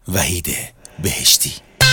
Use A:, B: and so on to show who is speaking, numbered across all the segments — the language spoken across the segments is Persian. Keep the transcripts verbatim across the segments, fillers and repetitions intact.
A: وحید بهشتی.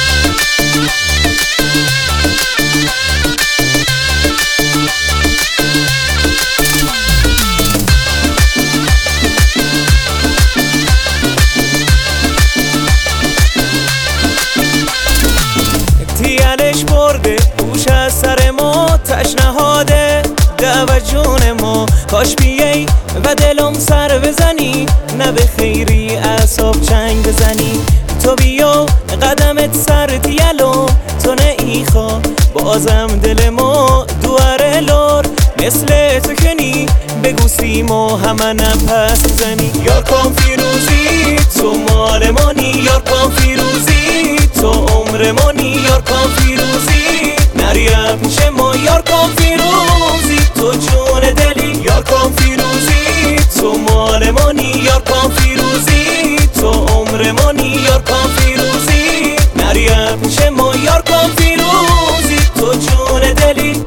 B: تیانش برده گوش از سر ما تشنهاده دعوت جون ما کاش بیایی و دلم سر بزنی نه به خیری اعصاب چنگ بزنی تو بیا قدمت سر دیالو تو نه ایخا بازم دل ما دواره لور مثل تو کنی بگو سیما همه نپس زنی یار کام فیروزی تو مال مانی یار کام فیروزی تو عمر مانی یار کام فیروزی نریم پیش ما یار کام فیروزی تو جون دلی یار کام فیروزی تو مال مانی یار کام فیروزی تو عمر مانی یار کام فیروزی نریم پیش ما یار کام فیروزی تو جون دلی.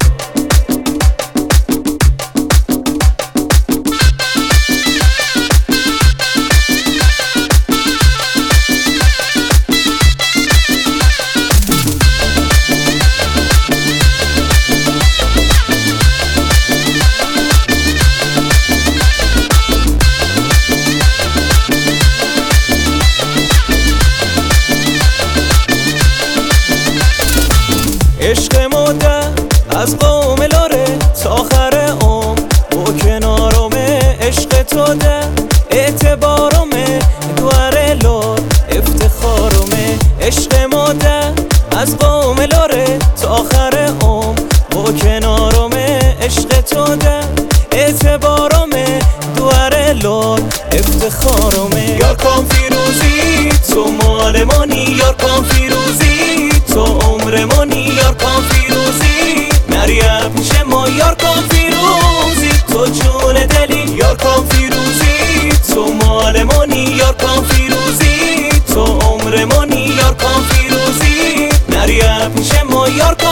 B: عشق مده از قوم لاره تا آخر عمر با کنارمه عشق تو ده اعتبارمه دواره لار افتخارمه عشق مده از قوم لاره تا آخر عمر با کنارمه عشق تو ده اعتبارمه دواره لار افتخارمه یار کام فیروزی تو مال مانی یار کام فیروزی تو عمر مانی یار کام فیروزی نریم پیش ما یار کام فیروزی تو جون دلی یار کام فیروزی تو مال مانی یار کام فیروزی تو عمر مانی یار کام فیروزی نریم پیش ما یار کام